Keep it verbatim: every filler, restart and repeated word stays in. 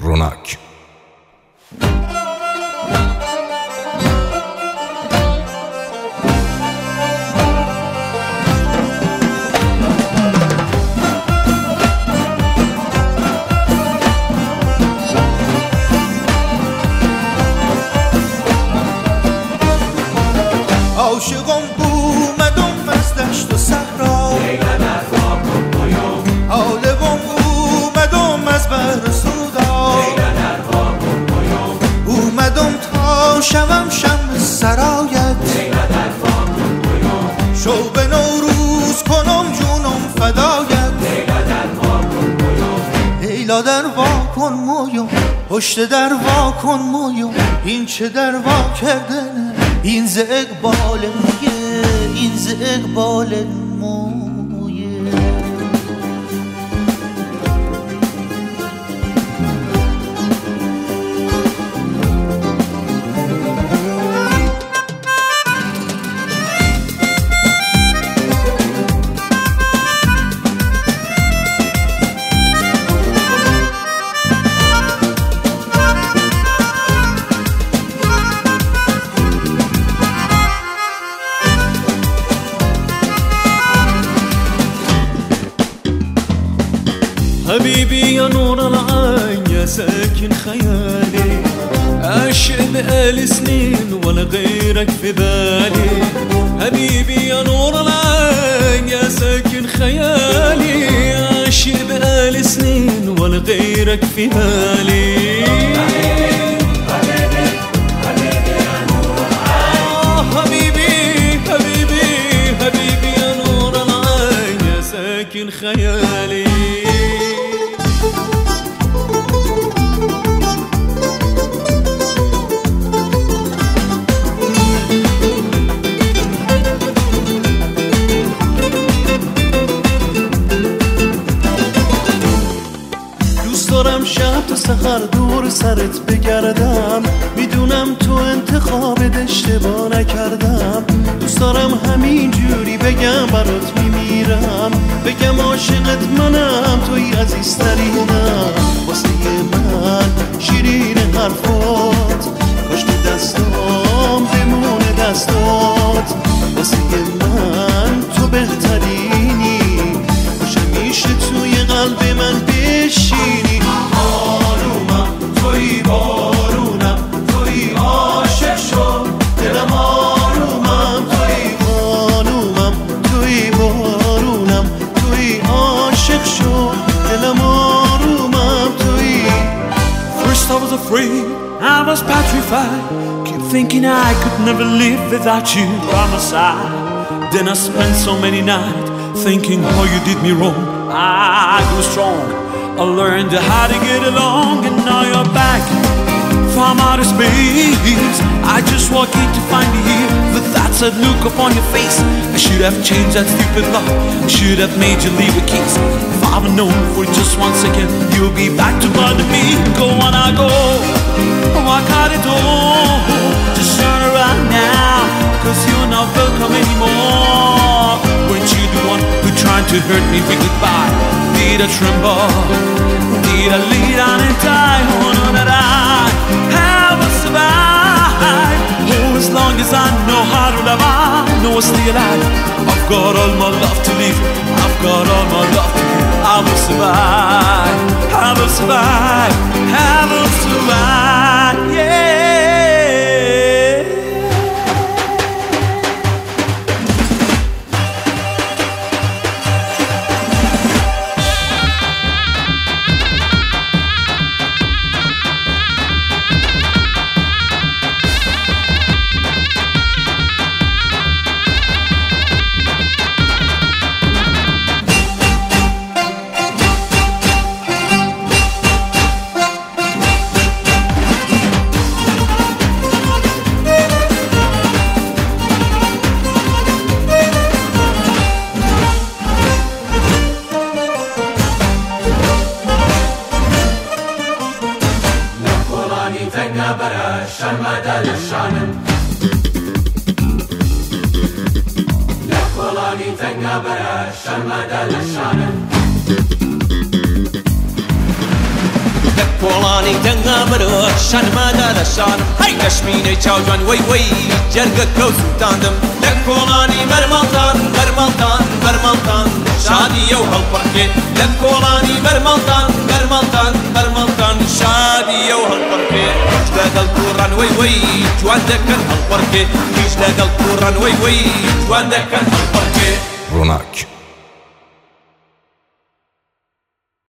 رونک. عاشقم اومدم از دشت و صحرا، عالمم اومدم از بحر سودا، اومدم تا شوم شمع سرایت، شو به نوروز کنم جونم فدایت. لیلا در وا کن مویم، پشت در وا کن مویم، این چه در وا کردنه، این ز اقبال مویه، این ز اقبال مویه. حبيبي يا نور العين يا ساكن خيالي، عاشق بقالي سنين ولا غيرك في بالي. حبيبي يا نور العين يا ساكن خيالي، عاشق بقالي سنين ولا غيرك في بالي. حبيبي حبيبي يا نور العين، حبيبي حبيبي حبيبي يا نور العين يا ساكن خيالي. دارم شب تا سحر دور سرت بگردم، میدونم تو انتخابت اشتباه نکردم. دوست دارم همین جوری بگم برات میمیرم، بگم عاشقت منم توی عزیزترینم. واسه من شیرین حرفات، کاش که دستام بمونه دستات. واسه من تو بهترینی، کاش همیشه توی قلب من بشینی. آرومم توی بارونم، توی عاشق شو دلم. آرومم توی بارونم، توی بارونم، توی عاشق شو دلم. آرومم توی. First I was afraid, I was petrified, keep thinking I could never live without you by my side. Then I spent so many nights thinking how you did me wrong. I grew strong, I learned how to get along, and now you're back from outer space. I just walk in to find you here with that sad look upon your face. I should have changed that stupid lock, I should have made you leave a kiss. If I would known for just one second you'll be back to bother me. Go on, I go, walk out the door, just turn around now, cause you're not welcome anymore. Weren't you the one who tried to hurt me with goodbye? Did I tremble? Did I lay down and die? Oh, no, that I have a survive. Oh, as long as I know how to love, I know I'll stay alive. I've got all my love to live, I've got all my love to give. I will survive, I will survive, I will survive, yeah. لكولاني دنگا برو شان مادا لشانم هی کشمینه چاوجان وی وی جرگت کوسوتاندم لكولاني برملتان برملتان برملتان شادي و هالبركي لكولاني برملتان برملتان برملتان شادي و هالبركي كيش لقل كوران وي وي جوان دكن هالبركي كيش لقل كوران وي وي جوان دكن هالبركي روناك